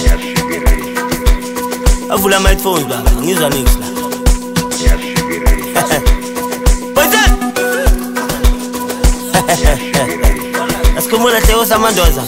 Avula my headphones baba, ngizwa nix la. Boyzan! Asikhumula Theo Samandoza.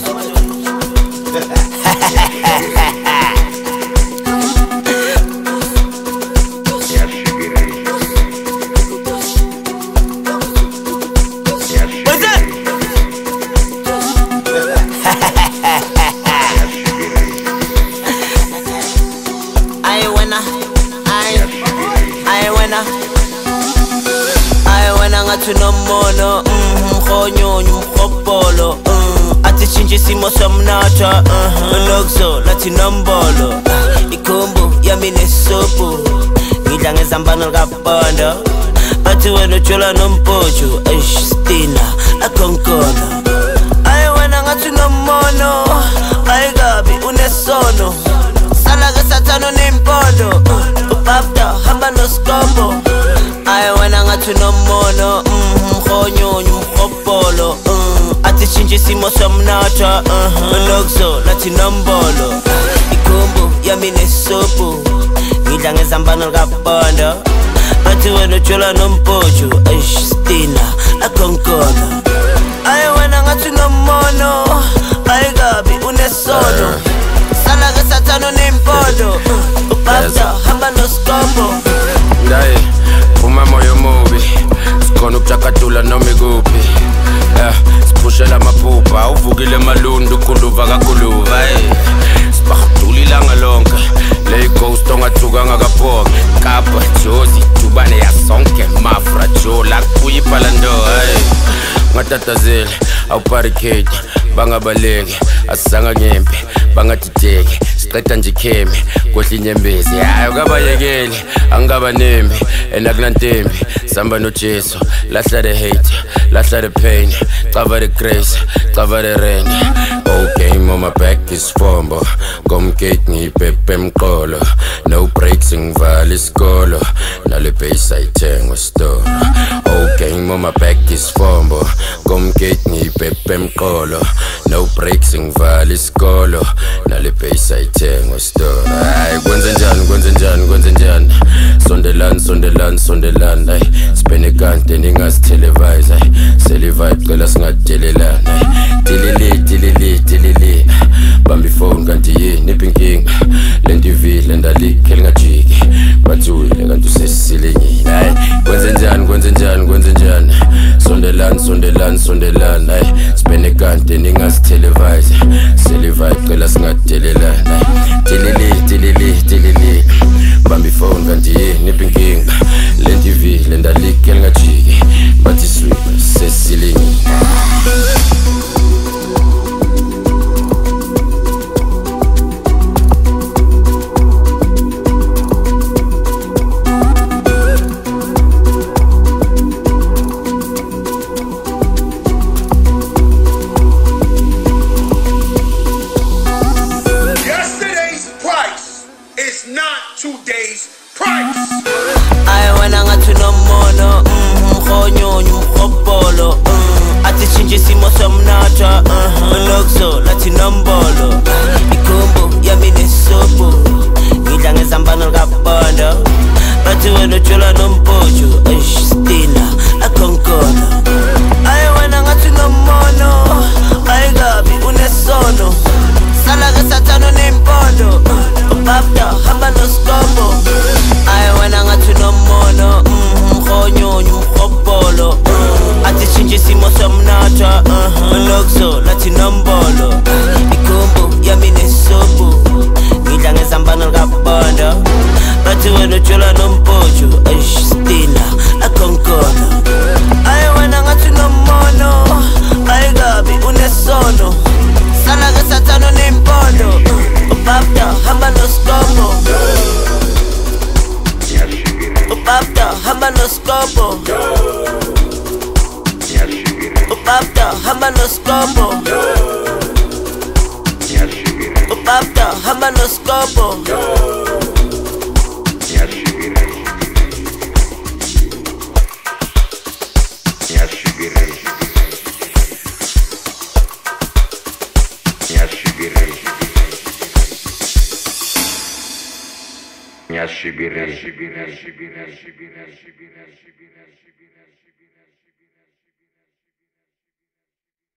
Ngathi nomono mkhonyonyo mkhopolo athi shintshe isimo somnotho lokzo lathi nombolo ikhombo yami nesopo ngidla ngezambano likapondo athi wena ujola nompojo Stina akonkona ayi wena ngathi nomono ayikabi unesono sala ke sathano nempondo ubabda hamba noskombo ayi wena ngathi nomono mkhonyonyo mkhopolo athi shintshe isimo somnotho lokzo lathi nombolo ikhombo yami nesopo ngidla ngezambano likapondo athi wena ujola nompojo Stina akonkona ayi wena ngathi nomono ayikabi unesono sala ke sathano nempondo ubabda hamba noskombo ndaye uma moyo mubi sikhona ukujakadula noma ikuphi siphushela amaphupha uvukile emalundu ukuluva kakuluva sibahudula ilanga lonke le ghost ongathuka ngakaphoka kapa jozi dubane yasonke mafra jola kubuya iphalando ngatatazela awubarricade bangabaleki asizanga ngempe bangadideki siqeda nje ikheme kodla inyembezi hayi ukabayekeli angingabanembi enakulantembi samba nojesu lahla the hate lahla the pain cover the grace cover the rain game on my back is fombo ngomgate ngipepe emqolo no breaks ngivala isikolo nale base ayithenga store game on my back is fombo ngomgate ngipepe emqolo no breaks ngivala isikolo nale base ayithenga store hayi kwenze njani sondelani ay sibene kante ningasitelevise ay selivibe cela singadelelana dilili bambi phone kanti yini ipinking le TV lendalike lingajiki bathule kanti usesile nyini ay kwenze njani sondelani ay sibene kante ningasitelevise selivibe cela singadelelana dilili bambi phone kanti yini ipinking le TV lendalike lingajiki bathi sweet sesile nyini isimo somnotho lokzo lathi nombolo ikhombo yami nesopo ngidla ngezambano likapondo bathi wena ujola nompojo Stina akonkona ayi wena ngathi nomono ayikabi unesono sala ke sathano nempondo ubabda hamba noskombo ayi wena ngathi nomono mkhonyonyo mkhopolo athi shintshe isimo somnotho lokzo lathi nombolo ikhombo yami nesopo ngidla ngezambano likapondo bathi wena ujola nompojo Stina akonkona ayi wena ngathi nomono ayikabi unesono sala ke sathano nempondo ubabda hamba noskombo ubabda hamba noskombo ubabda hamba noskombo ubabda hamba noskombo Nyashibire.